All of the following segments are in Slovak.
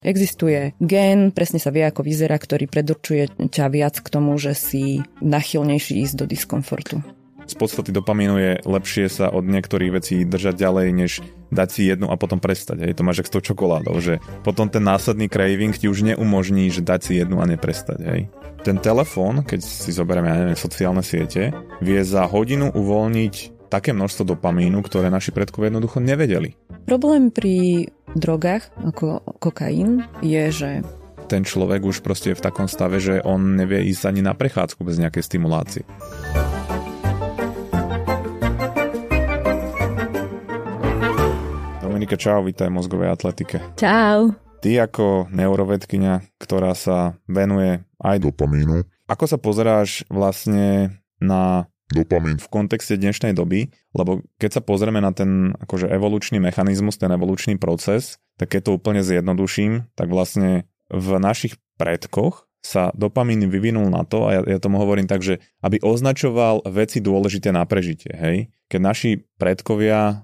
Existuje gén, presne sa vie, ako vyzerá, ktorý predurčuje ťa viac k tomu, že si nachylnejší ísť do diskomfortu. Z podstaty dopamínu je lepšie sa od niektorých vecí držať ďalej, než dať si jednu a potom prestať. Hej, to máš jak s tou čokoládou, že potom ten následný craving ti už neumožní, že dať si jednu a neprestať. Hej. Ten telefón, keď si zoberieme, sociálne siete, vie za hodinu uvoľniť také množstvo dopamínu, ktoré naši predkovia jednoducho nevedeli. Problém pri drogách, ako kokain, je, že ten človek už proste je v takom stave, že on nevie ísť ani na prechádzku bez nejakej stimulácie. Dominika, čau, vítaj v mozgovej atletike. Čau. Ty ako neurovedkyňa, ktorá sa venuje aj dopamínu, ako sa pozeráš vlastne na dopamín v kontexte dnešnej doby, lebo keď sa pozrieme na ten akože evolučný mechanizmus, ten evolučný proces, tak keď to úplne zjednoduším, tak vlastne v našich predkoch sa dopamín vyvinul na to, a ja tomu hovorím tak, že aby označoval veci dôležité na prežitie, hej. Keď naši predkovia,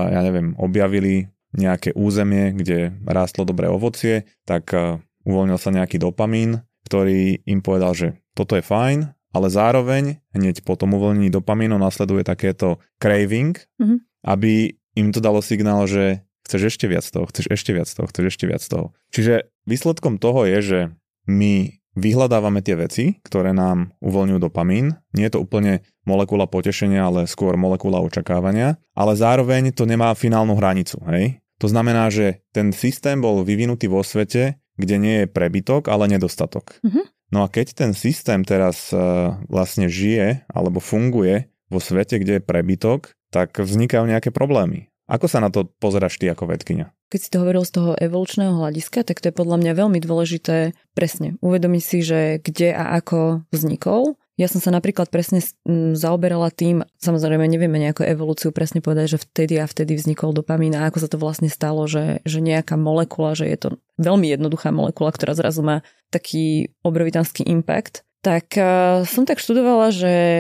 objavili nejaké územie, kde rástlo dobré ovocie, tak uvoľnil sa nejaký dopamín, ktorý im povedal, že toto je fajn, ale zároveň hneď po tom uvoľnení dopamínu nasleduje takéto craving, aby im to dalo signál, že chceš ešte viac toho, chceš ešte viac toho, chceš ešte viac toho. Čiže výsledkom toho je, že my vyhľadávame tie veci, ktoré nám uvoľňujú dopamín. Nie je to úplne molekula potešenia, ale skôr molekula očakávania, ale zároveň to nemá finálnu hranicu. Hej? To znamená, že ten systém bol vyvinutý vo svete, kde nie je prebytok, ale nedostatok. No a keď ten systém teraz vlastne žije alebo funguje vo svete, kde je prebytok, tak vznikajú nejaké problémy. Ako sa na to pozeráš ty ako vedkyňa? Keď si to hovoril z toho evolučného hľadiska, tak to je podľa mňa veľmi dôležité presne uvedomiť si, že kde a ako vznikol. Ja som sa napríklad presne zaoberala tým, samozrejme nevieme nejakú evolúciu presne povedať, že vtedy a vtedy vznikol dopamín a ako sa to vlastne stalo, že nejaká molekula, že je to veľmi jednoduchá molekula, ktorá zrazu má taký obrovitánsky impact. Tak som tak študovala,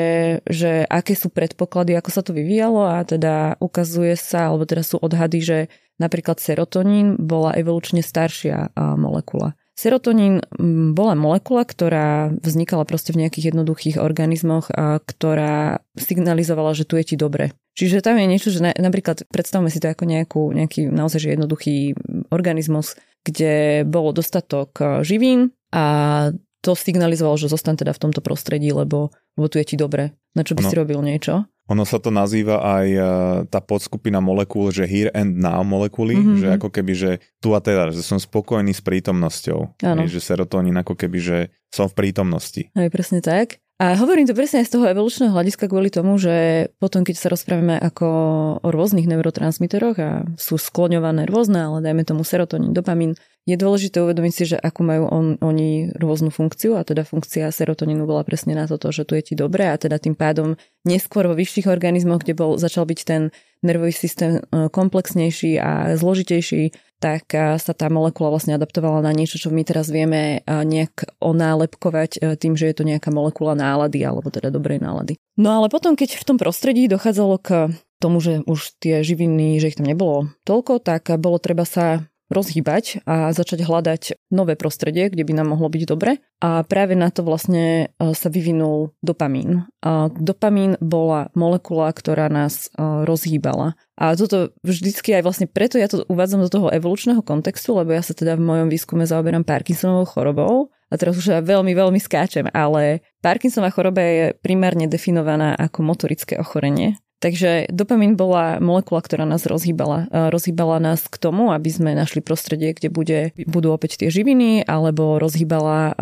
že aké sú predpoklady, ako sa to vyvíjalo a teda ukazuje sa, alebo teda sú odhady, že napríklad serotonín bola evolučne staršia molekula. Serotonín bola molekula, ktorá vznikala proste v nejakých jednoduchých organizmoch, ktorá signalizovala, že tu je ti dobre. Čiže tam je niečo, že napríklad predstavme si to ako nejaký naozaj že jednoduchý organizmus, kde bolo dostatok živín a to signalizovalo, že zostan teda v tomto prostredí, lebo tu je ti dobre. Na čo by si robil niečo? Ono sa to nazýva aj tá podskupina molekúl, že here and now molekuly, že ako keby, že tu a teraz, že som spokojný s prítomnosťou. Že serotonín ako keby, že som v prítomnosti. Aj presne tak. A hovorím to presne aj z toho evolučného hľadiska kvôli tomu, že potom, keď sa rozprávame ako o rôznych neurotransmiteroch a sú skloňované rôzne, ale dajme tomu serotonín, dopamín, je dôležité uvedomiť si, že akú majú oni rôznu funkciu a teda funkcia serotonínu bola presne na toto, že tu je ti dobre a teda tým pádom neskôr vo vyšších organizmoch, kde začal byť ten nervový systém komplexnejší a zložitejší, tak sa tá molekula vlastne adaptovala na niečo, čo my teraz vieme nejak onálepkovať tým, že je to nejaká molekula nálady alebo teda dobrej nálady. No ale potom, keď v tom prostredí dochádzalo k tomu, že už tie živiny, že ich tam nebolo toľko, tak bolo treba sa rozhýbať a začať hľadať nové prostredie, kde by nám mohlo byť dobre. A práve na to vlastne sa vyvinul dopamín. A dopamín bola molekula, ktorá nás rozhýbala. A toto vždycky aj vlastne preto ja to uvádzam do toho evolučného kontextu, lebo ja sa teda v mojom výskume zaoberám Parkinsonovou chorobou. A teraz už ja veľmi, veľmi skáčem, ale Parkinsonova choroba je primárne definovaná ako motorické ochorenie. Takže dopamín bola molekula, ktorá nás rozhýbala. Rozhýbala nás k tomu, aby sme našli prostredie, kde budú opäť tie živiny, alebo rozhýbala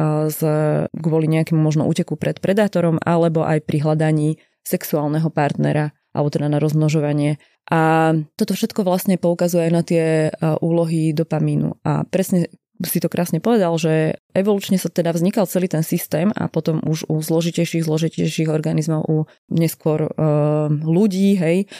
kvôli nejakému možno úteku pred predátorom, alebo aj pri hľadaní sexuálneho partnera, alebo teda na rozmnožovanie. A toto všetko vlastne poukazuje aj na tie úlohy dopamínu. A presne si to krásne povedal, že evolučne sa teda vznikal celý ten systém a potom už u zložitejších organizmov, u neskôr ľudí,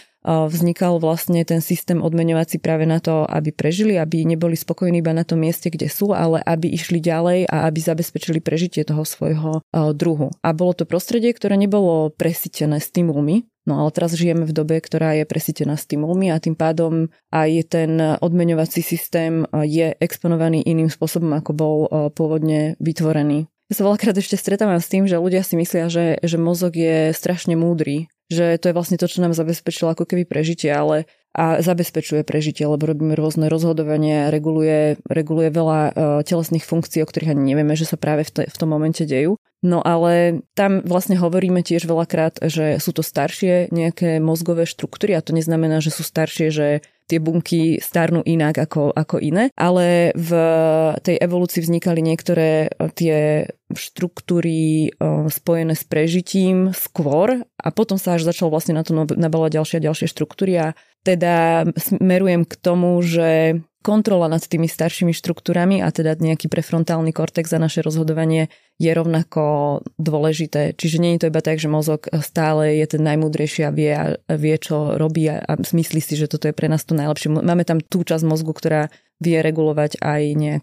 vznikal vlastne ten systém odmeňovací práve na to, aby prežili, aby neboli spokojní iba na tom mieste, kde sú, ale aby išli ďalej a aby zabezpečili prežitie toho svojho druhu. A bolo to prostredie, ktoré nebolo presýtené stimulmi, No ale teraz žijeme v dobe, ktorá je presýtená stimulmi a tým pádom aj ten odmeňovací systém je exponovaný iným spôsobom, ako bol pôvodne vytvorený. Ja sa veľakrát ešte stretávam s tým, že ľudia si myslia, že mozog je strašne múdry, že to je vlastne to, čo nám zabezpečilo ako keby prežitie, ale a zabezpečuje prežitie, lebo robíme rôzne rozhodovania, reguluje veľa telesných funkcií, o ktorých ani nevieme, že sa práve v tom momente dejú. No ale tam vlastne hovoríme tiež veľakrát, že sú to staršie nejaké mozgové štruktúry a to neznamená, že sú staršie, že tie bunky starnú inak ako iné, ale v tej evolúcii vznikali niektoré tie štruktúry spojené s prežitím skôr a potom sa až začalo vlastne na to nabalovať ďalšie štruktúry a teda smerujem k tomu, že kontrola nad tými staršími štruktúrami a teda nejaký prefrontálny kortex za naše rozhodovanie je rovnako dôležité. Čiže nie je to iba tak, že mozog stále je ten najmúdrejší a vie, čo robí a myslí si, že toto je pre nás to najlepšie. Máme tam tú časť mozgu, ktorá vie regulovať aj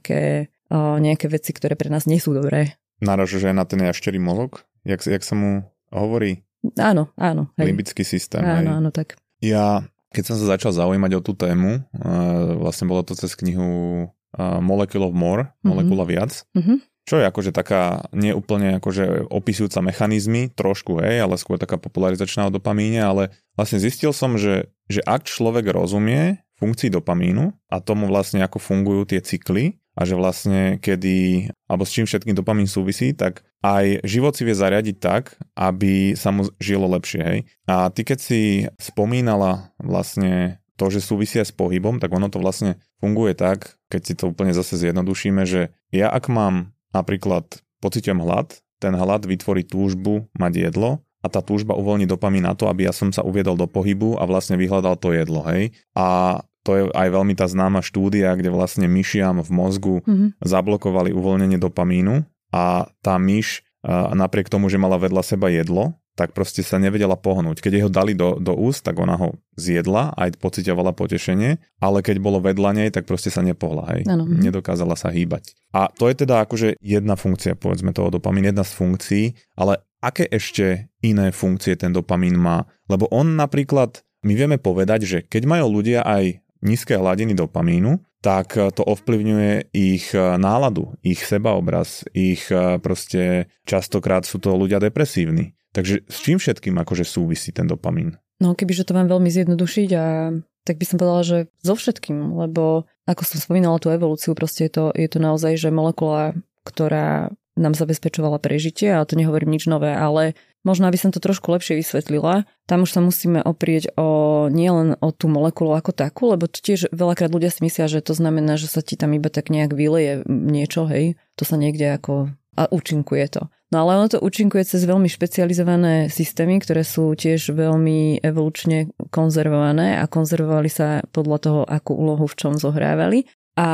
nejaké veci, ktoré pre nás nie sú dobré. Náražaš aj na ten jašterý mozog? Jak sa mu hovorí? Áno. Limbický systém. Áno, tak. Keď som sa začal zaujímať o tú tému, vlastne bolo to cez knihu Molecule of More, Molekula viac, čo je akože taká neúplne akože opisujúca mechanizmy, trošku, ale skôr taká popularizačná o dopamíne, ale vlastne zistil som, že ak človek rozumie funkcii dopamínu a tomu vlastne ako fungujú tie cykly a že vlastne kedy, alebo s čím všetkým dopamín súvisí, tak aj život si vie zariadiť tak, aby sa mu žilo lepšie, hej. A ty keď si spomínala vlastne to, že súvisia s pohybom, tak ono to vlastne funguje tak, keď si to úplne zase zjednodušíme, že ja ak mám napríklad pociťujem hlad, ten hlad vytvorí túžbu mať jedlo a tá túžba uvoľní dopamín na to, aby ja som sa uviedol do pohybu a vlastne vyhľadal to jedlo, hej. A to je aj veľmi tá známa štúdia, kde vlastne myšiam v mozgu zablokovali uvoľnenie dopamínu a tá myš napriek tomu, že mala vedľa seba jedlo, tak proste sa nevedela pohnúť. Keď jej ho dali do úst, tak ona ho zjedla, aj pociťovala potešenie, ale keď bolo vedľa nej, tak proste sa nepohla, hej. Nedokázala sa hýbať. A to je teda akože jedna funkcia, povedzme toho dopamín, jedna z funkcií, ale aké ešte iné funkcie ten dopamín má? Lebo on napríklad, my vieme povedať, že keď majú ľudia aj nízke hladiny dopamínu, tak to ovplyvňuje ich náladu, ich sebaobraz, ich proste častokrát sú to ľudia depresívni. Takže s čím všetkým akože súvisí ten dopamín? No kebyže to mám veľmi zjednodušiť, tak by som povedala, že so všetkým, lebo ako som spomínala tú evolúciu, proste je to naozaj, že molekula, ktorá nám zabezpečovala prežitie, a to nehovorím nič nové, ale možno, aby som to trošku lepšie vysvetlila, tam už sa musíme oprieť nielen o tú molekulu ako takú, lebo to tiež veľakrát ľudia si myslia, že to znamená, že sa ti tam iba tak nejak vyleje niečo, hej, to sa niekde ako a účinkuje to. No ale ono to účinkuje cez veľmi špecializované systémy, ktoré sú tiež veľmi evolučne konzervované a konzervovali sa podľa toho, akú úlohu v čom zohrávali. A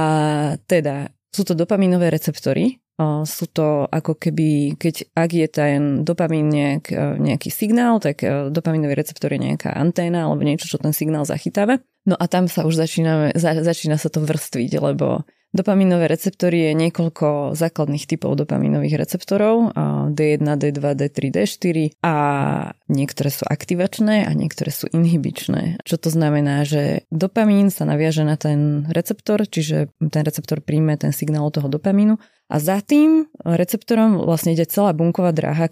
teda sú to dopamínové receptory. Sú to ako keby, ak je ten dopamín nejaký signál, tak dopamínový receptor je nejaká anténa alebo niečo, čo ten signál zachytáva. No a tam sa už začína sa to vrstviť, lebo dopamínové receptory je niekoľko základných typov dopamínových receptorov, D1, D2, D3, D4 a niektoré sú aktivačné a niektoré sú inhibičné. Čo to znamená, že dopamín sa naviaže na ten receptor, čiže ten receptor príjme ten signál od toho dopamínu a za tým receptorom vlastne ide celá bunková dráha,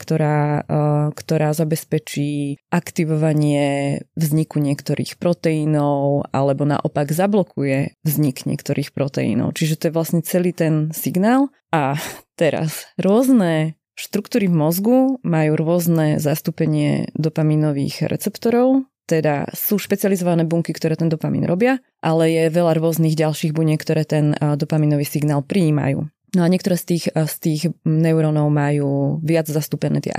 ktorá zabezpečí aktivovanie vzniku niektorých proteínov alebo naopak zablokuje vznik niektorých proteínov. Čiže to je vlastne celý ten signál. A teraz rôzne štruktúry v mozgu majú rôzne zastúpenie dopamínových receptorov, teda sú špecializované bunky, ktoré ten dopamín robia, ale je veľa rôznych ďalších buniek, ktoré ten dopamínový signál prijímajú. No a niektoré z tých neurónov majú viac zastúpené tie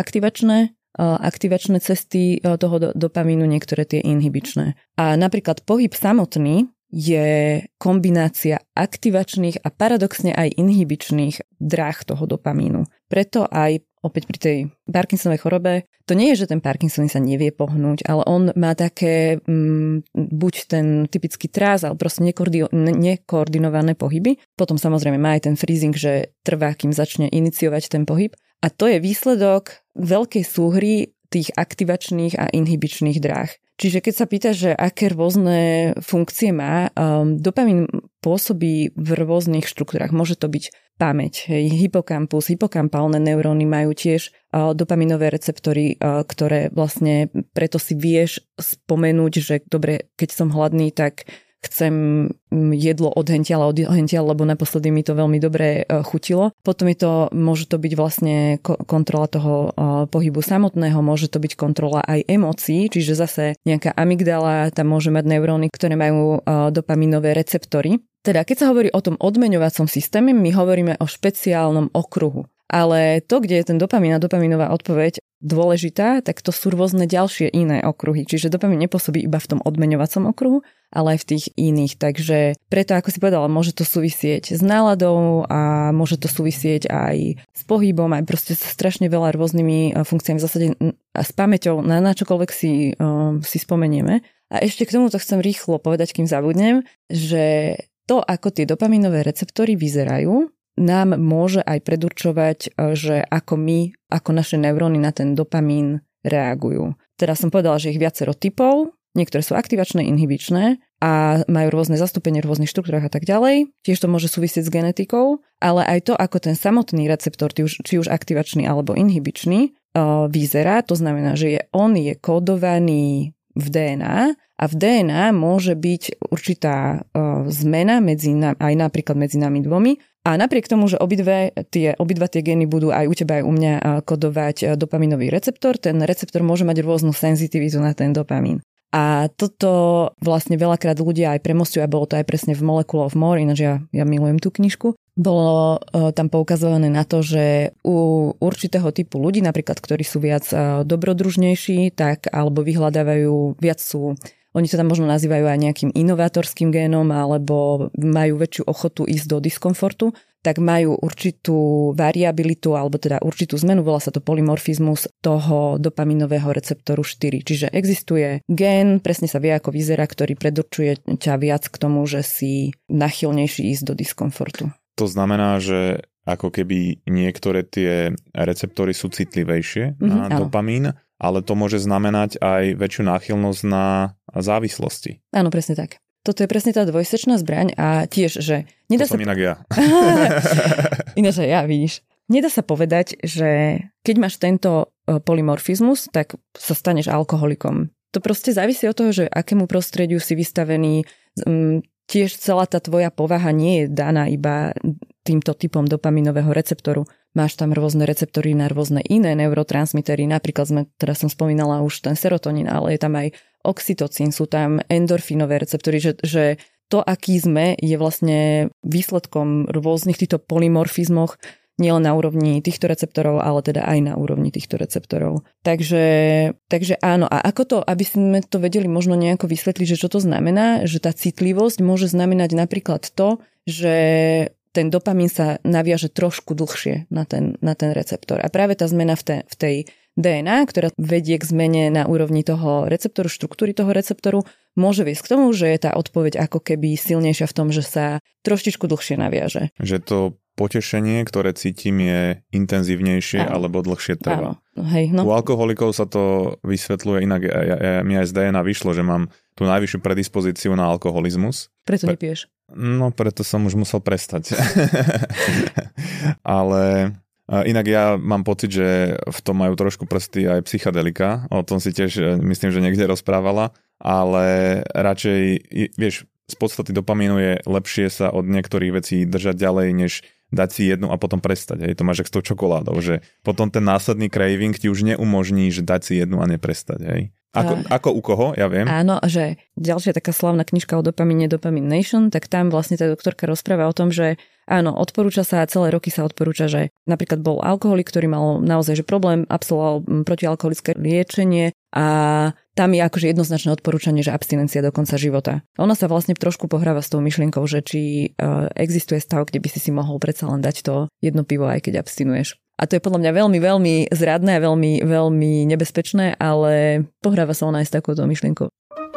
aktivačné cesty toho dopamínu, niektoré tie inhibičné. A napríklad pohyb samotný je kombinácia aktivačných a paradoxne aj inhibičných dráh toho dopamínu. Preto aj opäť pri tej Parkinsonovej chorobe, to nie je, že ten Parkinson sa nevie pohnúť, ale on má také buď ten typický trás, ale proste nekoordinované pohyby. Potom samozrejme má aj ten freezing, že trvá, kým začne iniciovať ten pohyb. A to je výsledok veľkej súhry tých aktivačných a inhibičných dráh. Čiže keď sa pýta, že aké rôzne funkcie má, dopamín pôsobí v rôznych štruktúrach. Môže to byť pamäť, hypokampus, hypokampálne neuróny majú tiež dopaminové receptory, ktoré vlastne preto si vieš spomenúť, že dobre, keď som hladný, tak chcem jedlo od hentiaľa, lebo naposledy mi to veľmi dobre chutilo. Potom môže to byť vlastne kontrola toho pohybu samotného, môže to byť kontrola aj emócií, čiže zase nejaká amygdala, tam môže mať neuróny, ktoré majú dopaminové receptory. Teda keď sa hovorí o tom odmeňovacom systéme, my hovoríme o špeciálnom okruhu. Ale to, kde je ten dopamín a dopamínová odpoveď dôležitá, tak to sú rôzne ďalšie iné okruhy. Čiže dopamín nepôsobí iba v tom odmeňovacom okruhu, ale aj v tých iných. Takže preto, ako si povedala, môže to súvisieť s náladou a môže to súvisieť aj s pohybom, aj proste strašne veľa rôznymi funkciami v zásade a s pamäťou, na čokoľvek si spomenieme. A ešte k tomuto chcem rýchlo povedať, kým zabudnem, že to, ako tie dopaminové receptory vyzerajú, nám môže aj predurčovať, že ako naše neuróny na ten dopamín reagujú. Teda som povedala, že ich viacero typov, niektoré sú aktivačné, inhibičné a majú rôzne zastúpenie v rôznych štruktúrach a tak ďalej. Tiež to môže súvisieť s genetikou, ale aj to, ako ten samotný receptor, či už aktivačný alebo inhibičný, vyzerá. To znamená, že on je kódovaný v DNA a v DNA môže byť určitá zmena aj napríklad medzi nami dvomi. A napriek tomu, že obidva tie gény budú aj u teba, aj u mňa kodovať dopaminový receptor, ten receptor môže mať rôznu senzitivitu na ten dopamín. A toto vlastne veľakrát ľudia aj premostujú, a bolo to aj presne v Molecule of More, ináč ja milujem tú knižku. Bolo tam poukazované na to, že u určitého typu ľudí, napríklad, ktorí sú viac dobrodružnejší, tak alebo vyhľadávajú oni to tam možno nazývajú aj nejakým inovátorským génom alebo majú väčšiu ochotu ísť do diskomfortu, tak majú určitú variabilitu alebo teda určitú zmenu, volá sa to polymorfizmus toho dopaminového receptoru 4. Čiže existuje gén, presne sa vie, ako vyzerá, ktorý predurčuje ťa viac k tomu, že si nachylnejší ísť do diskomfortu. To znamená, že ako keby niektoré tie receptory sú citlivejšie na dopamín, ale to môže znamenať aj väčšiu náchylnosť na závislosti. Áno, presne tak. Toto je presne tá dvojsečná zbraň a tiež, že... Som inak ja. Ináč aj ja, vidíš. Nedá sa povedať, že keď máš tento polymorfizmus, tak sa staneš alkoholikom. To proste závisí od toho, že akému prostrediu si vystavený. Tiež celá tá tvoja povaha nie je daná iba týmto typom dopaminového receptoru. Máš tam rôzne receptory na rôzne iné neurotransmitery. Napríklad som spomínala už ten serotonín, ale je tam aj oxytocín, sú tam endorfínové receptory, že to, aký sme, je vlastne výsledkom rôznych týchto polymorfizmoch, nielen na úrovni týchto receptorov, ale teda aj na úrovni týchto receptorov. Takže áno. A ako to, aby sme to vedeli možno nejako vysvetliť, že čo to znamená, že tá citlivosť môže znamenať napríklad to, že ten dopamín sa naviaže trošku dlhšie na ten receptor. A práve tá zmena v tej DNA, ktorá vedie k zmene na úrovni toho receptoru, štruktúry toho receptoru, môže viesť k tomu, že je tá odpoveď ako keby silnejšia v tom, že sa trošičku dlhšie naviaže. Že to potešenie, ktoré cítim, je intenzívnejšie alebo dlhšie trvá. U alkoholikov sa to vysvetľuje inak. Mňa aj z DNA vyšlo, že mám tú najvyššiu predispozíciu na alkoholizmus. Preto nepiješ. No, preto som už musel prestať. Ale inak ja mám pocit, že v tom majú trošku prsty aj psychedelika. O tom si tiež myslím, že niekde rozprávala. Ale radšej, vieš, z podstaty dopamínu je lepšie sa od niektorých vecí držať ďalej, než dať si jednu a potom prestať. Hej. To máš jak s tou čokoládou, že potom ten následný craving ti už neumožní, že dať si jednu a neprestať. Hej. Ako u koho, ja viem. Áno, že ďalšia taká slavná knižka o dopamíne, Dopamine Nation, tak tam vlastne tá doktorka rozpráva o tom, že áno, odporúča sa, celé roky sa odporúča, že napríklad bol alkoholik, ktorý mal naozaj že problém, absolvoval protialkoholické liečenie a tam je akože jednoznačné odporúčanie, že abstinencia do konca života. Ona sa vlastne trošku pohráva s tou myšlienkou, že či existuje stav, kde by si mohol predsa len dať to jedno pivo, aj keď abstinuješ. A to je podľa mňa veľmi, veľmi zradné a veľmi, veľmi nebezpečné, ale pohráva sa ona aj s takouto myšlienkou.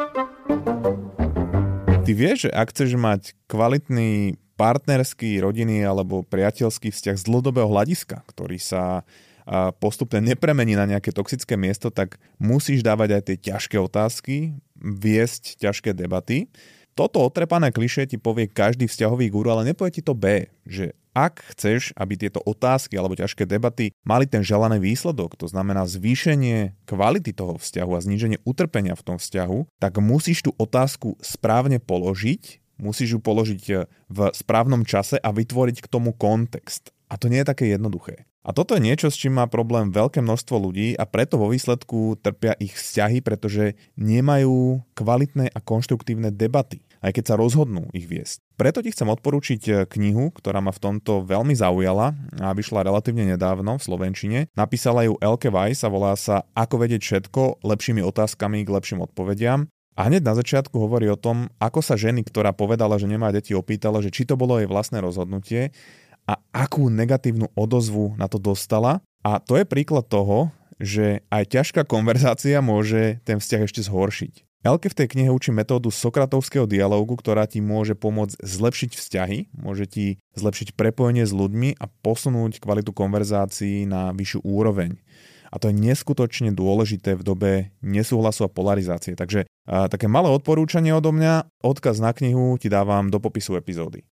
Ty vieš, že ak chceš mať kvalitný partnerský, rodinný alebo priateľský vzťah z dlhodobého hľadiska, ktorý sa postupne nepremení na nejaké toxické miesto, tak musíš dávať aj tie ťažké otázky, viesť ťažké debaty. Toto otrepané klišé ti povie každý vzťahový guru, ale nepovie ti to B, že ak chceš, aby tieto otázky alebo ťažké debaty mali ten želaný výsledok, to znamená zvýšenie kvality toho vzťahu a zníženie utrpenia v tom vzťahu, tak musíš tú otázku správne položiť, musíš ju položiť v správnom čase a vytvoriť k tomu kontext. A to nie je také jednoduché. A toto je niečo, s čím má problém veľké množstvo ľudí a preto vo výsledku trpia ich vzťahy, pretože nemajú kvalitné a konštruktívne debaty, aj keď sa rozhodnú ich viesť. Preto ti chcem odporúčiť knihu, ktorá ma v tomto veľmi zaujala a vyšla relatívne nedávno v slovenčine. Napísala ju Elke Weiss a volá sa Ako vedieť všetko lepšími otázkami k lepším odpovediam. A hneď na začiatku hovorí o tom, ako sa ženy, ktorá povedala, že nemá deti, opýtala, že či to bolo jej vlastné rozhodnutie a akú negatívnu odozvu na to dostala. A to je príklad toho, že aj ťažká konverzácia môže ten vzťah ešte zhoršiť. Elke v tej knihe učí metódu sokratovského dialógu, ktorá ti môže pomôcť zlepšiť vzťahy, môže ti zlepšiť prepojenie s ľuďmi a posunúť kvalitu konverzácií na vyššiu úroveň. A to je neskutočne dôležité v dobe nesúhlasu a polarizácie. Takže také malé odporúčanie odo mňa, odkaz na knihu ti dávam do popisu epizódy.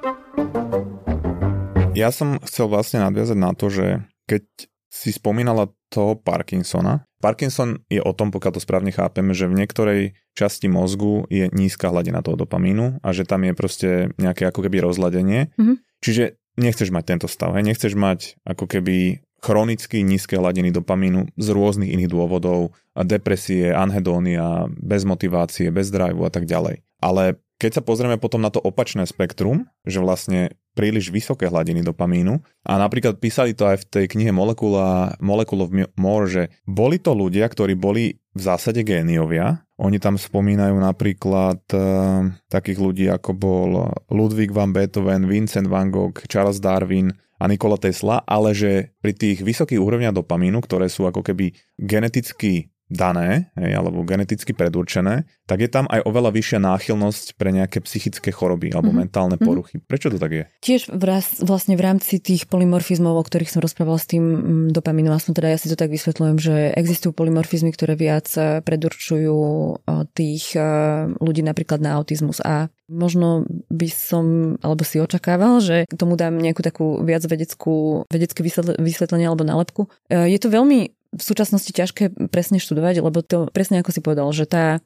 Ja som chcel vlastne nadviazať na to, že keď si spomínala toho Parkinsona. Parkinson je o tom, pokiaľ to správne chápeme, že v niektorej časti mozgu je nízka hladina toho dopamínu a že tam je proste nejaké ako keby rozladenie. Mm-hmm. Čiže nechceš mať tento stav, nechceš mať ako keby chronicky nízke hladiny dopamínu z rôznych iných dôvodov, depresie, anhedónia, bez motivácie, bez driveu a tak ďalej. Ale keď sa pozrieme potom na to opačné spektrum, že vlastne príliš vysoké hladiny dopamínu, a napríklad písali to aj v tej knihe Molecule of More, že boli to ľudia, ktorí boli v zásade géniovia. Oni tam spomínajú napríklad takých ľudí, ako bol Ludwig van Beethoven, Vincent van Gogh, Charles Darwin a Nikola Tesla, ale že pri tých vysokých úrovniach dopamínu, ktoré sú ako keby geneticky dané, alebo geneticky predurčené, tak je tam aj oveľa vyššia náchylnosť pre nejaké psychické choroby alebo mentálne poruchy. Prečo to tak je? Tiež vlastne v rámci tých polymorfizmov, o ktorých som rozprávala s tým dopamínom, aspoň teda ja si to tak vysvetľujem, že existujú polymorfizmy, ktoré viac predurčujú tých ľudí napríklad na autizmus. A možno by som, alebo si očakával, že tomu dám nejakú takú viac vedecké vysvetlenie alebo nálepku. Je to veľmi v súčasnosti ťažké presne študovať, lebo to presne ako si povedal, že tá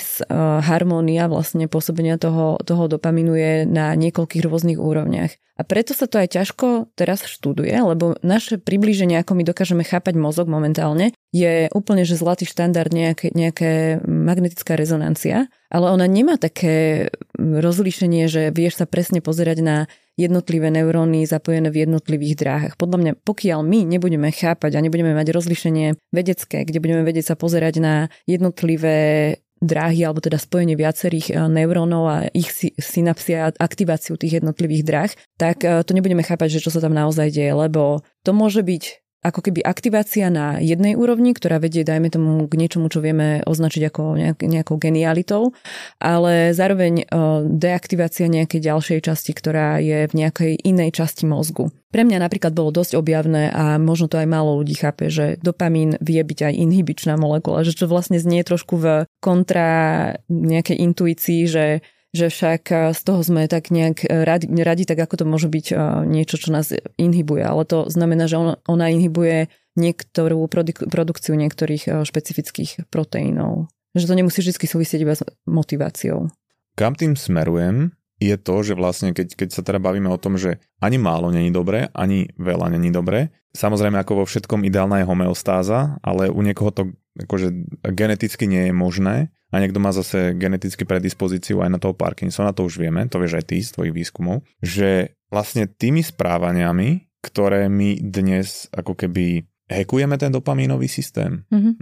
harmónia vlastne pôsobenia toho dopamínu je na niekoľkých rôznych úrovniach. A preto sa to aj ťažko teraz študuje, lebo naše priblíženie, ako my dokážeme chápať mozog momentálne, je úplne, že zlatý štandard nejaké magnetická rezonancia, ale ona nemá také rozlíšenie, že vieš sa presne pozerať na jednotlivé neuróny zapojené v jednotlivých dráhach. Podľa mňa, pokiaľ my nebudeme chápať a nebudeme mať rozlíšenie vedecké, kde budeme vedieť sa pozerať na jednotlivé dráhy, alebo teda spojenie viacerých neurónov a ich synapsie a aktiváciu tých jednotlivých dráh, tak to nebudeme chápať, že čo sa tam naozaj deje, lebo to môže byť ako keby aktivácia na jednej úrovni, ktorá vedie, dajme tomu, k niečomu, čo vieme označiť ako nejakou genialitou, ale zároveň deaktivácia nejakej ďalšej časti, ktorá je v nejakej inej časti mozgu. Pre mňa napríklad bolo dosť objavné a možno to aj málo ľudí chápe, že dopamín vie byť aj inhibičná molekula, že čo vlastne znie trošku v kontra nejakej intuícii, že však z toho sme tak nejak radi, tak ako to môže byť niečo, čo nás inhibuje. Ale to znamená, že ona inhibuje niektorú produkciu niektorých špecifických proteínov. Že to nemusí vždy súvisieť iba s motiváciou. Kam tým smerujem je to, že vlastne keď sa teda bavíme o tom, že ani málo není dobré, ani veľa není dobré. Samozrejme, ako vo všetkom ideálna je homeostáza, ale u niekoho to akože geneticky nie je možné a niekto má zase geneticky predispozíciu aj na toho Parkinsona, to už vieme, to vieš aj ty z tvojich výskumov, že vlastne tými správaniami, ktoré my dnes ako keby hackujeme ten dopamínový systém.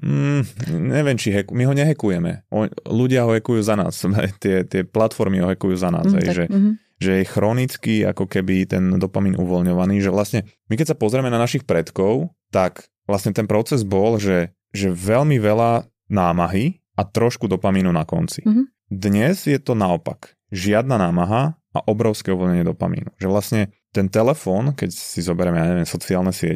Neviem, či my ho nehekujeme. Ľudia ho hackujú za nás. Tie platformy ho hackujú za nás. Že je chronicky ako keby ten dopamín uvoľňovaný. Že vlastne my keď sa pozrieme na našich predkov, tak vlastne ten proces bol, že veľmi veľa námahy a trošku dopamínu na konci. Dnes je to naopak. Žiadna námaha a obrovské uvoľnenie dopamínu. Že vlastne ten telefón, keď si zoberieme, sociálne siete,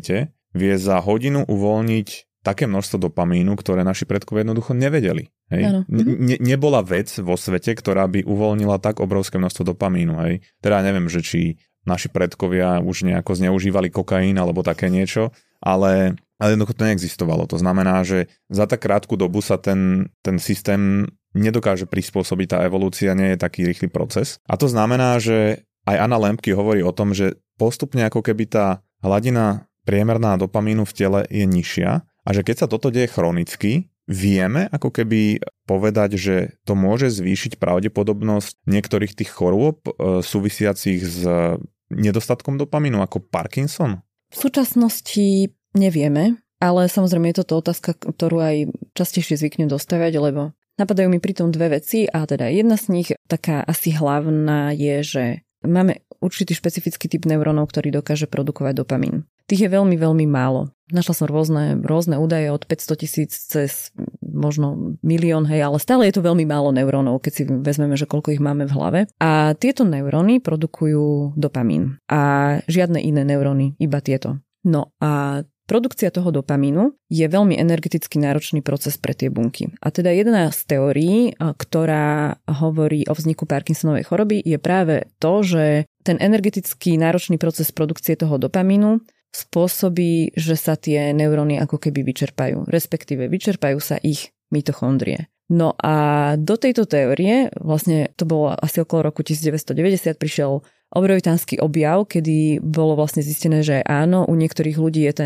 vie za hodinu uvoľniť také množstvo dopamínu, ktoré naši predkovia jednoducho nevedeli. Hej? Nebola vec vo svete, ktorá by uvoľnila tak obrovské množstvo dopamínu. Hej? Teda neviem, že či naši predkovia už nejako zneužívali kokain alebo také niečo, ale jednoducho to neexistovalo. To znamená, že za tak krátku dobu sa ten systém nedokáže prispôsobiť, tá evolúcia nie je taký rýchly proces. A to znamená, že aj Anna Lembke hovorí o tom, že postupne ako keby tá hladina priemerná dopamínu v tele je nižšia a že keď sa toto deje chronicky, vieme ako keby povedať, že to môže zvýšiť pravdepodobnosť niektorých tých chorôb súvisiacich s nedostatkom dopamínu ako Parkinson? V súčasnosti nevieme, ale samozrejme je toto otázka, ktorú aj častejšie zvyknem dostávať, lebo napadajú mi pritom dve veci a teda jedna z nich, taká asi hlavná, je, že máme určitý špecifický typ neurónov, ktorý dokáže produkovať dopamín. Tých je veľmi, veľmi málo. Našla som rôzne údaje od 500 000 cez možno 1 000 000, hej, ale stále je to veľmi málo neurónov, keď si vezmeme, že koľko ich máme v hlave. A tieto neuróny produkujú dopamín a žiadne iné neuróny, iba tieto. No a produkcia toho dopamínu je veľmi energeticky náročný proces pre tie bunky. A teda jedna z teórií, ktorá hovorí o vzniku Parkinsonovej choroby, je práve to, že ten energeticky náročný proces produkcie toho dopamínu spôsobí, že sa tie neuróny ako keby vyčerpajú. Respektíve vyčerpajú sa ich mitochondrie. No a do tejto teórie, vlastne to bolo asi okolo roku 1990, prišiel obrovitánsky objav, kedy bolo vlastne zistené, že áno, u niektorých ľudí je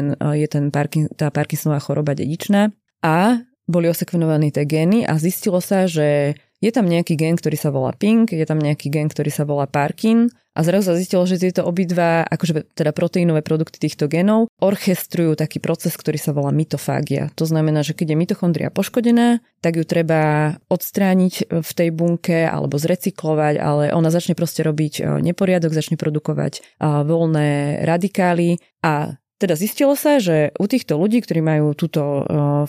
tá Parkinsonová choroba dedičná a boli osekvenované tie gény a zistilo sa, že je tam nejaký gén, ktorý sa volá PINK, je tam nejaký gén, ktorý sa volá Parkin a zrazu sa zistilo, že tieto obidva, akože teda proteínové produkty týchto génov, orchestrujú taký proces, ktorý sa volá mitofágia. To znamená, že keď je mitochondria poškodená, tak ju treba odstrániť v tej bunke alebo zrecyklovať, ale ona začne proste robiť neporiadok, začne produkovať voľné radikály a teda zistilo sa, že u týchto ľudí, ktorí majú túto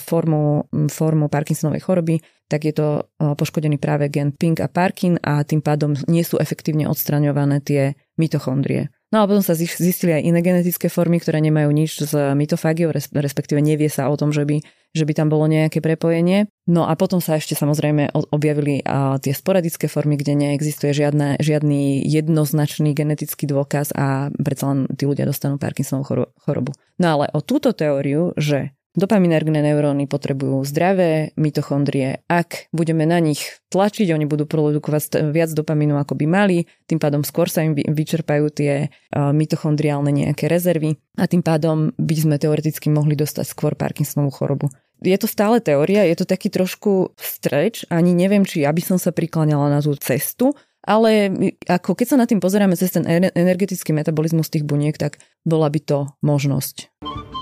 formu Parkinsonovej choroby, tak je to poškodený práve gen PINK a Parkin a tým pádom nie sú efektívne odstraňované tie mitochondrie. No a potom sa zistili aj iné genetické formy, ktoré nemajú nič s mitofágiou, respektíve nevie sa o tom, že by tam bolo nejaké prepojenie. No a potom sa ešte samozrejme objavili tie sporadické formy, kde neexistuje žiadny jednoznačný genetický dôkaz a predsa len tí ľudia dostanú Parkinsonovú chorobu. No ale o túto teóriu, že dopaminergné neuróny potrebujú zdravé mitochondrie. Ak budeme na nich tlačiť, oni budú produkovať viac dopamínu, ako by mali, tým pádom skôr sa im vyčerpajú tie mitochondriálne nejaké rezervy a tým pádom by sme teoreticky mohli dostať skôr Parkinsonovú chorobu. Je to stále teória, je to taký trošku stretch, ani neviem, či ja by som sa prikláňala na tú cestu, ale ako keď sa nad tým pozeráme cez ten energetický metabolizmus tých buniek, tak bola by to možnosť.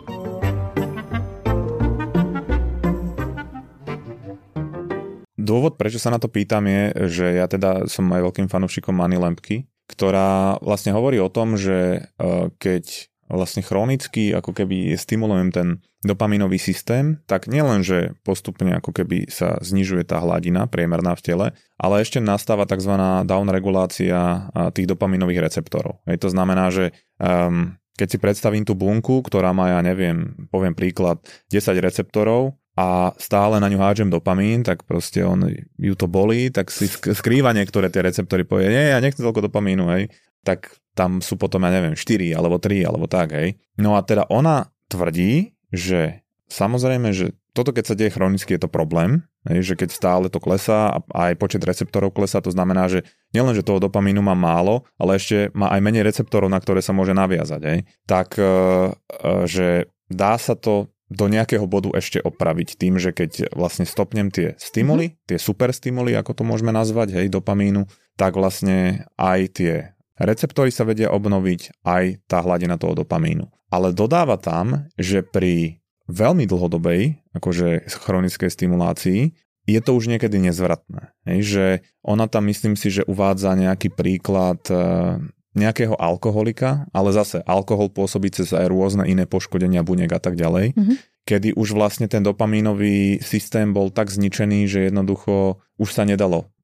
Dôvod, prečo sa na to pýtam je, že ja teda som aj veľkým fanúšikom Anny Lembke, ktorá vlastne hovorí o tom, že keď vlastne chronicky ako keby stimulujem ten dopamínový systém, tak nielen, že postupne ako keby sa znižuje tá hladina priemerná v tele, ale ešte nastáva tzv. Downregulácia tých dopamínových receptorov. To znamená, že keď si predstavím tú bunku, ktorá má, ja neviem, poviem príklad, 10 receptorov, a stále na ňu hádžem dopamín, tak proste ju to bolí, tak si skrýva niektoré tie receptory, povie, nie, ja nechcem toľko dopamínu, hej. Tak tam sú potom, ja neviem, 4 alebo 3 alebo tak, hej. No a teda ona tvrdí, že samozrejme, že toto keď sa deje chronicky, je to problém, hej, že keď stále to klesá a aj počet receptorov klesá, to znamená, že nielen, že toho dopamínu má málo, ale ešte má aj menej receptorov, na ktoré sa môže naviazať, hej. Tak, že dá sa to do nejakého bodu ešte opraviť tým, že keď vlastne stopnem tie stimuly, tie superstimuly, ako to môžeme nazvať, hej, dopamínu, tak vlastne aj tie receptory sa vedia obnoviť, aj tá hladina toho dopamínu. Ale dodáva tam, že pri veľmi dlhodobej, akože chronickej stimulácii, je to už niekedy nezvratné. Hej, že ona tam, myslím si, že uvádza nejaký príklad nejakého alkoholika, ale zase alkohol pôsobí cez aj rôzne iné poškodenia buniek a tak ďalej, kedy už vlastne ten dopamínový systém bol tak zničený, že jednoducho už sa nedalo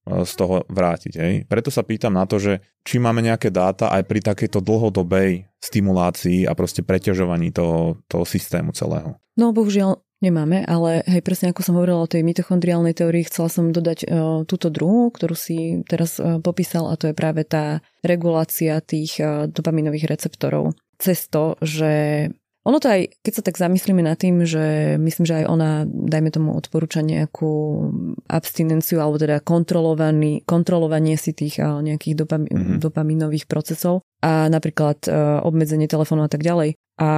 z toho vrátiť. Hej. Preto sa pýtam na to, že či máme nejaké dáta aj pri takejto dlhodobej stimulácii a proste preťažovaní toho systému celého. No bohužiaľ nemáme, ale hej, presne ako som hovorila o tej mitochondriálnej teórii, chcela som dodať túto druhú, ktorú si teraz popísal, a to je práve tá regulácia tých dopaminových receptorov. Cez to, že ono to aj, keď sa tak zamyslíme nad tým, že myslím, že aj ona, dajme tomu, odporúča nejakú abstinenciu alebo teda kontrolovanie si tých nejakých dopaminových procesov a napríklad obmedzenie telefónu a tak ďalej.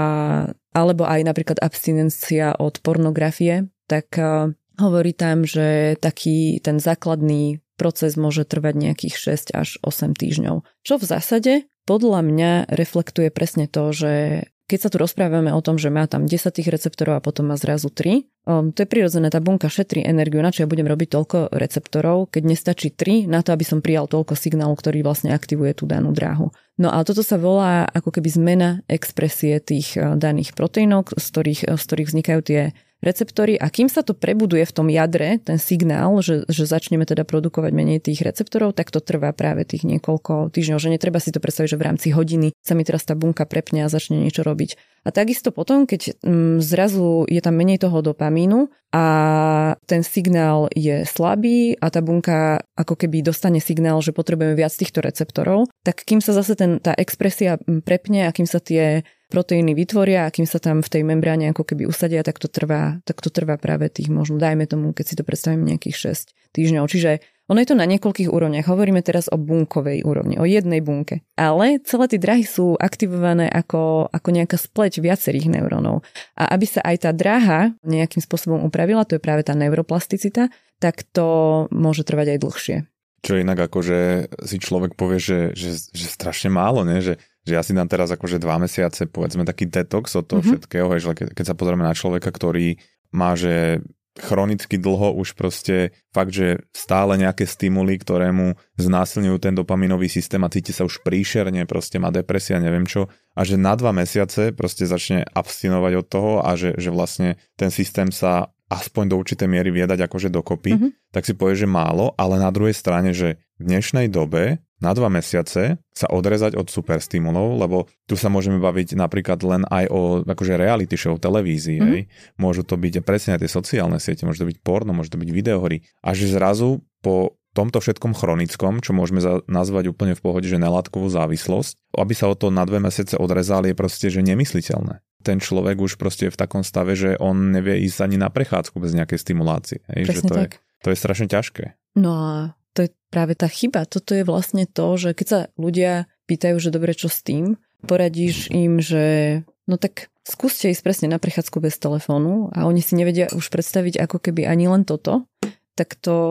Alebo aj napríklad abstinencia od pornografie, tak hovorí tam, že taký ten základný proces môže trvať nejakých 6 až 8 týždňov. Čo v zásade podľa mňa reflektuje presne to, že keď sa tu rozprávame o tom, že má tam 10 tých receptorov a potom má zrazu 3, to je prirodzené, tá bunka šetrí energiu, na čo ja budem robiť toľko receptorov, keď nestačí 3 na to, aby som prijal toľko signálu, ktorý vlastne aktivuje tú danú dráhu. No a toto sa volá ako keby zmena expresie tých daných proteínov, z ktorých vznikajú tie receptory, a kým sa to prebuduje v tom jadre, ten signál, že začneme teda produkovať menej tých receptorov, tak to trvá práve tých niekoľko týždňov, že netreba si to predstaviť, že v rámci hodiny sa mi teraz tá bunka prepne a začne niečo robiť. A takisto potom, keď zrazu je tam menej toho dopamínu a ten signál je slabý a tá bunka ako keby dostane signál, že potrebujeme viac týchto receptorov, tak kým sa zase tá expresia prepne a kým sa tie proteíny vytvoria a kým sa tam v tej membráne ako keby usadia, tak to trvá práve tých možno, dajme tomu, keď si to predstavíme, nejakých 6 týždňov. Čiže ono je to na niekoľkých úrovniach. Hovoríme teraz o bunkovej úrovni, o jednej bunke. Ale celé tie dráhy sú aktivované ako nejaká spleť viacerých neurónov. A aby sa aj tá dráha nejakým spôsobom upravila, to je práve tá neuroplasticita, tak to môže trvať aj dlhšie. Čo inak akože si človek povie, že strašne málo, ne? Že ja si dám teraz akože 2 mesiace, povedzme, taký detox od toho všetkého, že keď sa pozrieme na človeka, ktorý má, že chronicky dlho už proste fakt, že stále nejaké stimuly, ktoré mu znásilňujú ten dopaminový systém a cíti sa už príšerne, proste má depresia, neviem čo, a že na 2 mesiace proste začne abstinovať od toho a že vlastne ten systém sa aspoň do určitej miery vie dať akože dokopy, tak si povie, že málo, ale na druhej strane, že v dnešnej dobe na 2 mesiace sa odrezať od superstimulov, lebo tu sa môžeme baviť napríklad len aj o akože reality show televízii, hej. Môžu to byť presne aj tie sociálne siete, môže to byť porno, môže to byť videohry. A že zrazu po tomto všetkom chronickom, čo môžeme nazvať úplne v pohode, že nelátkovú závislosť, aby sa o to na 2 mesiace odrezal, je proste, že nemysliteľné. Ten človek už proste je v takom stave, že on nevie ísť ani na prechádzku bez nejakej stimulácie. Hej, že to je strašne ťažké. No a to je práve tá chyba. Toto je vlastne to, že keď sa ľudia pýtajú, že dobre, čo s tým, poradíš im, že no tak skúste ísť presne na prechádzku bez telefónu a oni si nevedia už predstaviť ako keby ani len toto, tak to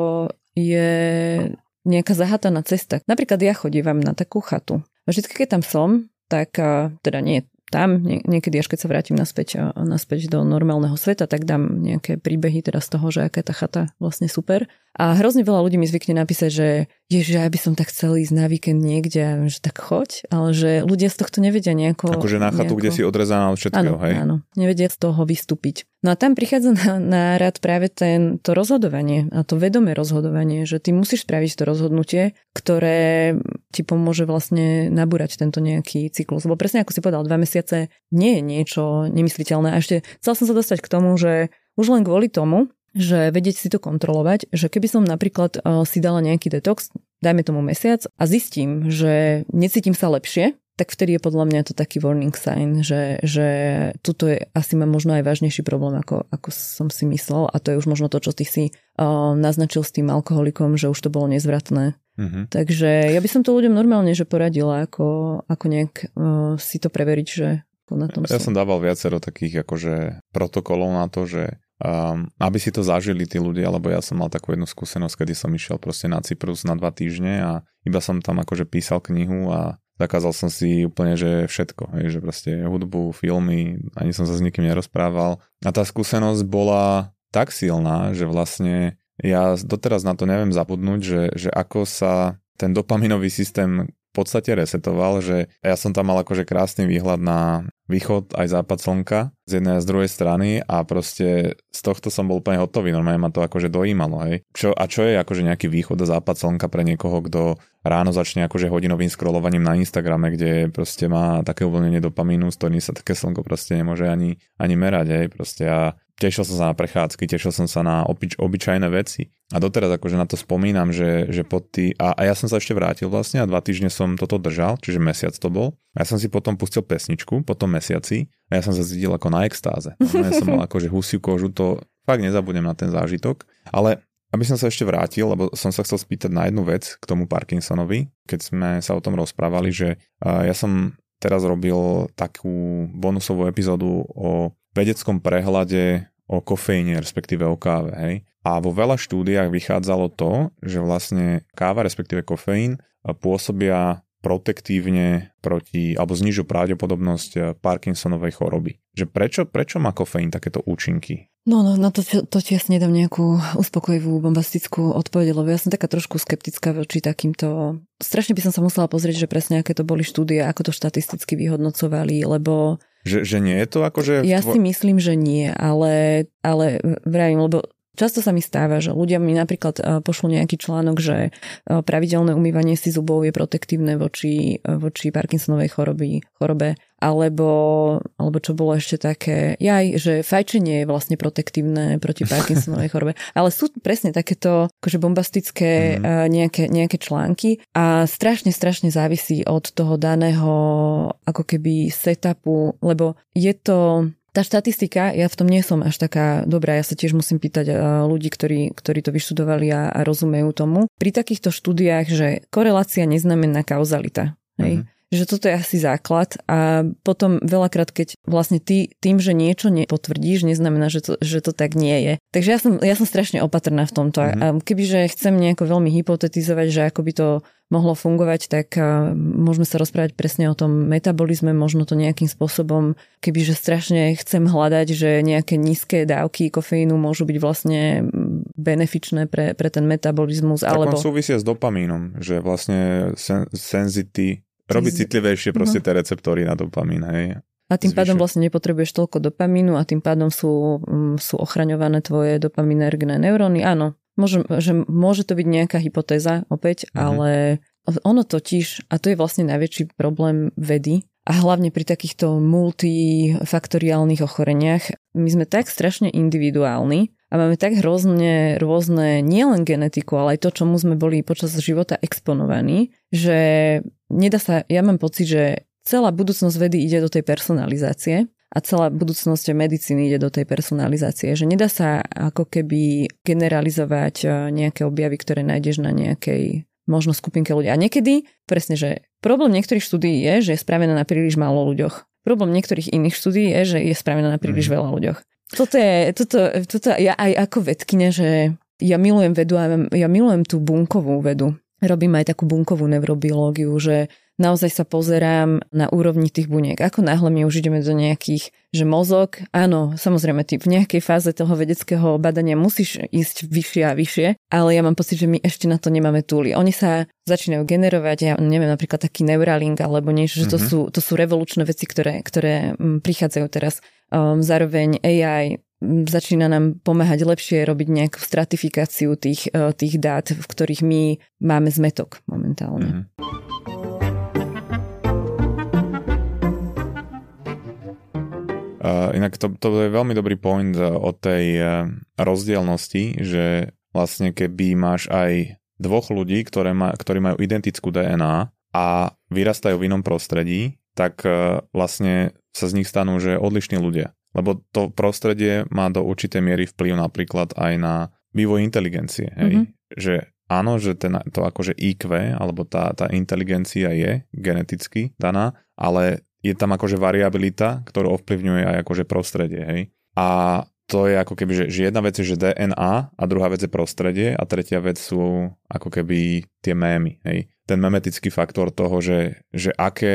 je nejaká zahátaná cesta. Napríklad ja chodívam na takú chatu. A vždy, keď tam som, tak teda nie tam, niekedy až keď sa vrátim naspäť do normálneho sveta, tak dám nejaké príbehy teda z toho, že aká je tá chata vlastne super. A hrozne veľa ľudí mi zvykne napísať, že ježiš, ja by som tak chcel ísť na víkend niekde, a že tak choď, ale že ľudia z tohto nevedia nejako... Akože na chatu, kde si odrezaná od všetkého, hej? Áno, nevedia z toho vystúpiť. No a tam prichádza na rad práve to rozhodovanie a to vedomé rozhodovanie, že ty musíš spraviť to rozhodnutie, ktoré ti pomôže vlastne nabúrať tento nejaký cyklus. Lebo presne ako si povedal, 2 mesiace nie je niečo nemysliteľné. A ešte chcel som sa dostať k tomu, že už len kvôli tomu, že vedieť si to kontrolovať, že keby som napríklad si dala nejaký detox, dajme tomu mesiac a zistím, že necítim sa lepšie, tak vtedy je podľa mňa to taký warning sign, že tuto je asi mám možno aj vážnejší problém, ako som si myslel, a to je už možno to, čo ty si naznačil s tým alkoholikom, že už to bolo nezvratné. Takže ja by som to ľuďom normálne že poradila, ako nejak si to preveriť, že na tom ja som dával viacero takých akože protokolov na to, že aby si to zažili tí ľudia, lebo ja som mal takú jednu skúsenosť, kedy som išiel proste na Cyprus na 2 týždne a iba som tam akože písal knihu a zakázal som si úplne, že všetko, hej, že proste hudbu, filmy, ani som sa s nikým nerozprával. A tá skúsenosť bola tak silná, že vlastne ja doteraz na to neviem zabudnúť, že ako sa ten dopaminový systém v podstate resetoval, že ja som tam mal akože krásny výhľad na východ aj západ slnka z jednej a z druhej strany a proste z tohto som bol úplne hotový, normálne ma to akože dojímalo, hej. Čo je akože nejaký východ a západ slnka pre niekoho, kto ráno začne akože hodinovým scrollovaním na Instagrame, kde proste má také uvoľnenie dopamínu, z ktorým sa také slnko proste nemôže ani merať, hej. Proste ja tešil som sa na prechádzky, tešil som sa na obyčajné veci. A doteraz akože na to spomínam, že a ja som sa ešte vrátil vlastne a 2 týždne som toto držal, čiže mesiac to bol. A ja som si potom pustil pesničku po tom mesiaci a ja som sa cítil ako na extáze. Ja som mal akože husiu kožu, to fakt nezabudnem na ten zážitok. Ale aby som sa ešte vrátil, lebo som sa chcel spýtať na jednu vec k tomu Parkinsonovi, keď sme sa o tom rozprávali, že ja som teraz robil takú bonusovú epizódu o vedeckom prehľade o kofeíne, respektíve o káve, hej. A vo veľa štúdiách vychádzalo to, že vlastne káva, respektíve kofeín, pôsobia protektívne alebo znižujú pravdepodobnosť Parkinsonovej choroby. Že prečo má kofeín takéto účinky? No, na to ti asi nedám nejakú uspokojivú, bombastickú odpoveď, lebo ja som taká trošku skeptická voči takýmto. Strašne by som sa musela pozrieť, že presne aké to boli štúdie, ako to štatisticky vyhodnocovali, lebo Že nie je to akože... Ja si myslím, že nie, ale vravím, lebo často sa mi stáva, že ľudia mi napríklad pošlú nejaký článok, že pravidelné umývanie si zubov je protektívne voči Parkinsonovej chorobe, alebo čo bolo ešte také, že fajčenie je vlastne protektívne proti Parkinsonovej chorobe. Ale sú presne takéto akože bombastické nejaké články a strašne závisí od toho daného ako keby setupu, lebo je to... Tá štatistika, ja v tom nie som až taká dobrá, ja sa tiež musím pýtať ľudí, ktorí to vyštudovali a rozumejú tomu. Pri takýchto štúdiách, že korelácia neznamená kauzalita. Hej? Že toto je asi základ a potom veľakrát, keď vlastne ty tým, že niečo nepotvrdíš, neznamená, že to tak nie je. Takže ja som strašne opatrná v tomto. A kebyže chcem nejako veľmi hypotetizovať, že ako by to mohlo fungovať, tak môžeme sa rozprávať presne o tom metabolizme, možno to nejakým spôsobom, kebyže strašne chcem hľadať, že nejaké nízke dávky kofeínu môžu byť vlastne benefičné pre ten metabolizmus. Tak on súvisia s dopamínom, že vlastne robí citlivejšie proste tie receptory na dopamín, hej. A tým pádom vlastne nepotrebuješ toľko dopamínu a tým pádom sú ochraňované tvoje dopaminergné neuróny. Áno, môže to byť nejaká hypotéza opäť, ale ono totiž, a to je vlastne najväčší problém vedy, a hlavne pri takýchto multifaktoriálnych ochoreniach, my sme tak strašne individuálni a máme tak rôzne nielen genetiku, ale aj to, čomu sme boli počas života exponovaní, že nedá sa, ja mám pocit, že celá budúcnosť vedy ide do tej personalizácie a celá budúcnosť medicíny ide do tej personalizácie, že nedá sa ako keby generalizovať nejaké objavy, ktoré nájdeš na nejakej možno skupinke ľudí. A niekedy, presne, že problém niektorých štúdií je, že je spravená na príliš málo ľuďoch. Problém niektorých iných štúdií je, že je spravená na príliš veľa ľuďoch. Toto ja aj ako vedkyňa, že ja milujem vedu a ja milujem tú bunkovú vedu. Robím aj takú bunkovú neurobiológiu, že naozaj sa pozerám na úrovni tých buniek. Ako náhle my už ideme do nejakých, že mozog, áno, samozrejme, ty v nejakej fáze toho vedeckého badania musíš ísť vyššie a vyššie, ale ja mám pocit, že my ešte na to nemáme túly. Oni sa začínajú generovať, ja neviem, napríklad taký Neuralink alebo niečo, že to sú revolučné veci, ktoré prichádzajú teraz. Zároveň AI začína nám pomáhať lepšie robiť nejakú stratifikáciu tých dát, v ktorých my máme zmätok momentálne. Inak to je veľmi dobrý point o tej rozdielnosti, že vlastne keby máš aj dvoch ľudí, ktorí majú identickú DNA a vyrastajú v inom prostredí, tak vlastne sa z nich stanú, že odlišní ľudia. Lebo to prostredie má do určitej miery vplyv napríklad aj na vývoj inteligencie. Hej? Že áno, že to akože IQ, alebo tá inteligencia je geneticky daná, ale je tam akože variabilita, ktorú ovplyvňuje aj akože prostredie. Hej? A to je ako keby, že jedna vec je, že DNA a druhá vec je prostredie a tretia vec sú ako keby tie mémy. Hej? Ten memetický faktor toho, že aké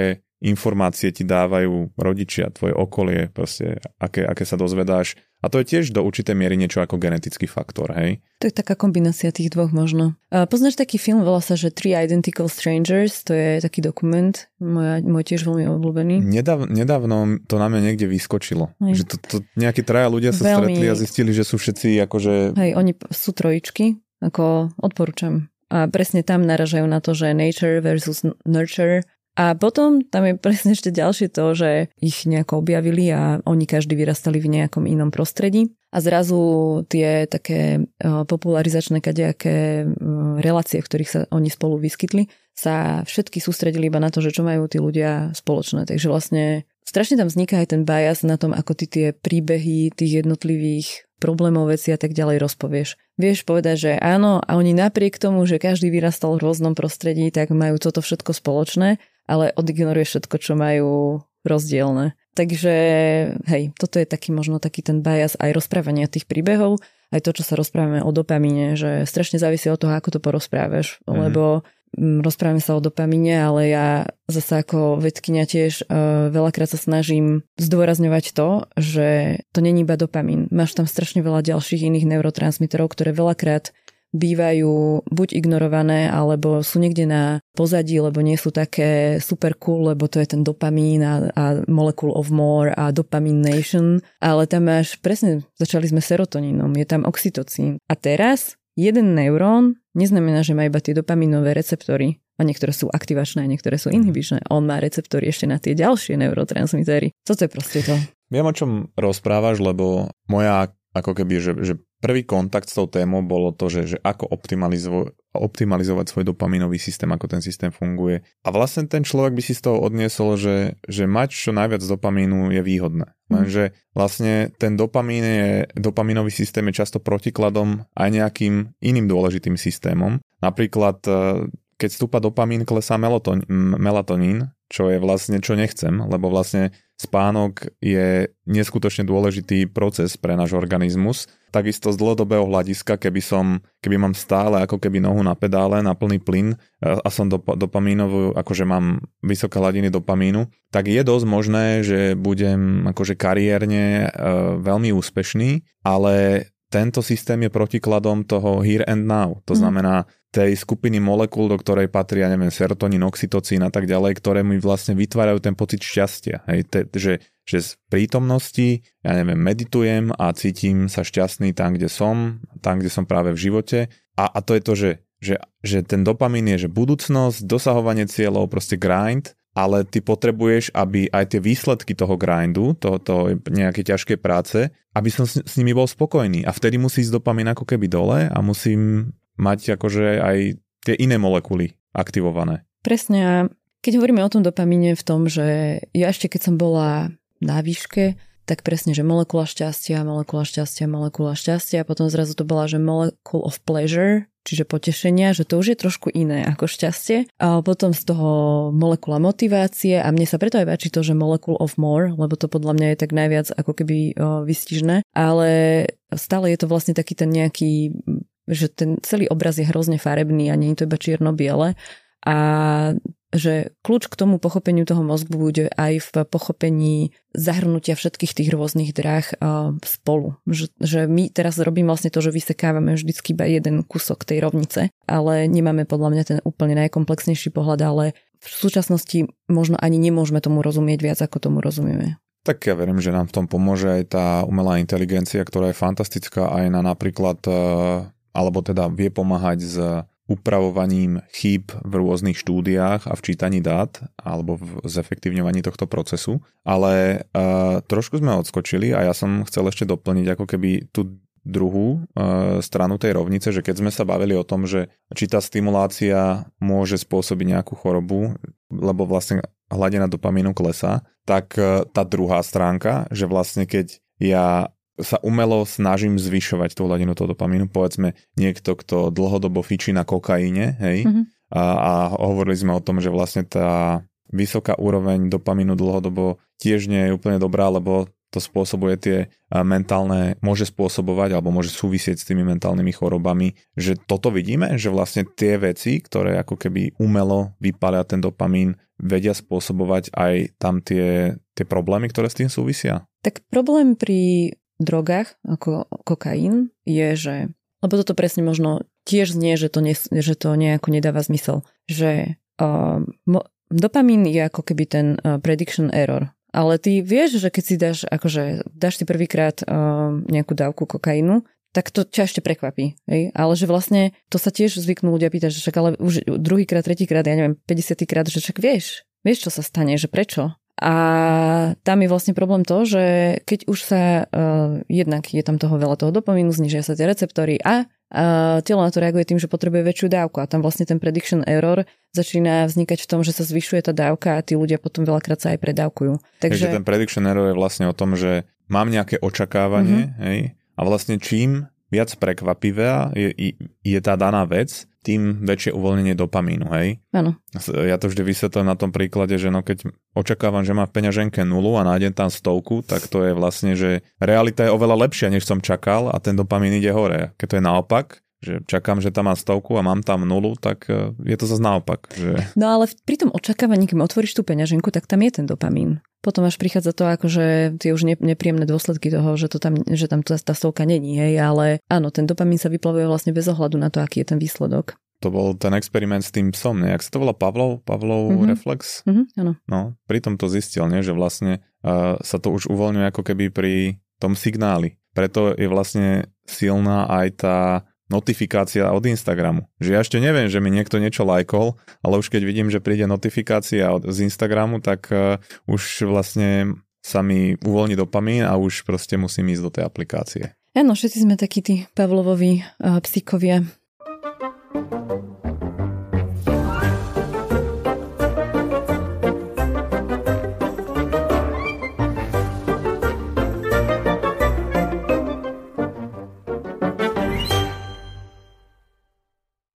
informácie ti dávajú rodičia, tvoje okolie, proste, aké sa dozvedáš. A to je tiež do určitej miery niečo ako genetický faktor, hej? To je taká kombinácia tých dvoch možno. Poznáš taký film, volá sa, že Three Identical Strangers, to je taký dokument, môj tiež veľmi obľúbený. Nedávno to na mňa niekde vyskočilo. Hej. Že to nejakí traja ľudia sa stretli a zistili, že sú všetci akože... Hej, oni sú trojičky, ako odporúčam. A presne tam naražajú na to, že nature versus nurture. A potom tam je presne ešte ďalšie to, že ich nejako objavili a oni každý vyrastali v nejakom inom prostredí. A zrazu tie také popularizačné kadejaké relácie, v ktorých sa oni spolu vyskytli, sa všetky sústredili iba na to, že čo majú tí ľudia spoločné. Takže vlastne strašne tam vzniká aj ten bias na tom, ako ty tie príbehy tých jednotlivých problémov, veci a tak ďalej rozpovieš. Vieš povedať, že áno, a oni napriek tomu, že každý vyrastal v rôznom prostredí, tak majú toto všetko spoločné, ale odignoruje všetko, čo majú rozdielne. Takže, hej, toto je možno taký ten bias aj rozprávania tých príbehov, aj to, čo sa rozprávame o dopamíne, že strašne závisí od toho, ako to porozprávaš, lebo rozprávame sa o dopamíne, ale ja zase ako vedkyňa tiež veľakrát sa snažím zdôrazňovať to, že to není iba dopamín. Máš tam strašne veľa ďalších iných neurotransmiterov, ktoré veľakrát bývajú buď ignorované, alebo sú niekde na pozadí, lebo nie sú také super cool, lebo to je ten dopamín a molecule of more a dopamination. Ale tam máš, presne začali sme serotonínom, je tam oxytocín. A teraz jeden neurón neznamená, že má iba tie dopaminové receptory. A niektoré sú aktivačné, a niektoré sú inhibičné. On má receptory ešte na tie ďalšie neurotransmitery. Co to je proste to? Viem, o čom rozprávaš, lebo moja ako keby, že prvý kontakt s tou témou bolo to, že ako optimalizovať svoj dopamínový systém, ako ten systém funguje. A vlastne ten človek by si z toho odniesol, že mať čo najviac dopamínu je výhodné. Lenže vlastne ten dopamínový systém je často protikladom aj nejakým iným dôležitým systémom. Napríklad, keď stúpa dopamín, klesá melatonín, čo je vlastne, čo nechcem, lebo vlastne spánok je neskutočne dôležitý proces pre náš organizmus. Takisto z dlhodobého hľadiska, keby mám stále ako keby nohu na pedále, na plný plyn a som dopamínovú, akože mám vysoké hladiny dopamínu, tak je dosť možné, že budem akože kariérne veľmi úspešný, ale tento systém je protikladom toho here and now. To znamená tej skupiny molekúl, do ktorej patrí, serotonín, oxytocín a tak ďalej, ktoré mi vlastne vytvárajú ten pocit šťastia. Hej, že z prítomnosti, meditujem a cítim sa šťastný tam, kde som práve v živote. A to je to, že ten dopamín je, že budúcnosť, dosahovanie cieľov, proste grind, ale ty potrebuješ, aby aj tie výsledky toho grindu, toho nejaké ťažké práce, aby som s nimi bol spokojný. A vtedy musí ísť dopamín ako keby dole a musím mať akože aj tie iné molekuly aktivované. Presne, a keď hovoríme o tom dopamíne v tom, že ja ešte keď som bola na výške, tak presne, že molekula šťastia a potom zrazu to bola, že molecule of pleasure, čiže potešenia, že to už je trošku iné ako šťastie. A potom z toho molekula motivácie a mne sa preto aj páči to, že molecule of more, lebo to podľa mňa je tak najviac ako keby vystižné, ale stále je to vlastne taký ten nejaký, že ten celý obraz je hrozne farebný a nie je to iba čierno-biele a že kľúč k tomu pochopeniu toho mozgu bude aj v pochopení zahrnutia všetkých tých rôznych dráh spolu. Že my teraz robíme vlastne to, že vysekávame vždycky iba jeden kúsok tej rovnice, ale nemáme podľa mňa ten úplne najkomplexnejší pohľad, ale v súčasnosti možno ani nemôžeme tomu rozumieť viac, ako tomu rozumieme. Tak ja verím, že nám v tom pomôže aj tá umelá inteligencia, ktorá je fantastická aj na napríklad, alebo teda vie pomáhať s upravovaním chýb v rôznych štúdiách a v čítaní dát alebo v zefektívňovaní tohto procesu. Ale trošku sme odskočili a ja som chcel ešte doplniť ako keby tú druhú stranu tej rovnice, že keď sme sa bavili o tom, že či tá stimulácia môže spôsobiť nejakú chorobu, lebo vlastne hladina dopamínu klesá, tak tá druhá stránka, že vlastne keď ja sa umelo snažím zvyšovať tú hladinu toho dopamínu, povedzme niekto, kto dlhodobo fičí na kokaine, hej, a hovorili sme o tom, že vlastne tá vysoká úroveň dopamínu dlhodobo tiež nie je úplne dobrá, lebo to spôsobuje tie mentálne, môže spôsobovať alebo môže súvisieť s tými mentálnymi chorobami, že toto vidíme, že vlastne tie veci, ktoré ako keby umelo vypália ten dopamín, vedia spôsobovať aj tam tie problémy, ktoré s tým súvisia? Tak problém pri drogách ako kokain je, že lebo toto presne možno tiež znie, že to nejako nedáva zmysel, že dopamín je ako keby ten prediction error. Ale ty vieš, že keď si dáš si prvýkrát nejakú dávku kokainu, tak to ťa ešte prekvapí. Hej? Ale že vlastne to sa tiež zvyknú ľudia pýtať, že však ale už druhýkrát, tretíkrát, ja neviem, 50. krát, že však vieš, čo sa stane, že prečo. A tam je vlastne problém to, že keď už sa jednak je tam toho veľa toho dopamínu, znižia sa tie receptory a telo na to reaguje tým, že potrebuje väčšiu dávku a tam vlastne ten prediction error začína vznikať v tom, že sa zvyšuje tá dávka a tí ľudia potom veľakrát sa aj predávkujú. Takže ten prediction error je vlastne o tom, že mám nejaké očakávanie, hej, a vlastne čím viac prekvapivá je tá daná vec, tým väčšie uvoľnenie dopamínu, hej? Áno. Ja to vždy vysvetľujem na tom príklade, že keď očakávam, že mám v peňaženke 0 a nájdem tam 100, tak to je vlastne, že realita je oveľa lepšia, než som čakal a ten dopamín ide hore. Keď to je naopak, že čakám, že tam mám 100 a mám tam 0, tak je to zase naopak. Že... No ale pri tom očakávaní, keď otvoríš tú peňaženku, tak tam je ten dopamín. Potom až prichádza to akože tie už nepríjemné dôsledky toho, že tam tá 100 není, hej, ale áno, ten dopamín sa vyplavuje vlastne bez ohľadu na to, aký je ten výsledok. To bol ten experiment s tým psom, jak sa to volá Pavlov reflex? Áno. No, pri tom to zistil, nie? Že vlastne sa to už uvoľňuje ako keby pri tom signáli. Preto je vlastne silná aj tá notifikácia od Instagramu. Že ja ešte neviem, že mi niekto niečo lajkol, ale už keď vidím, že príde notifikácia z Instagramu, tak už vlastne sa mi uvoľní dopamín a už proste musím ísť do tej aplikácie. Áno, všetci sme takí tí Pavlovovi psíkovia.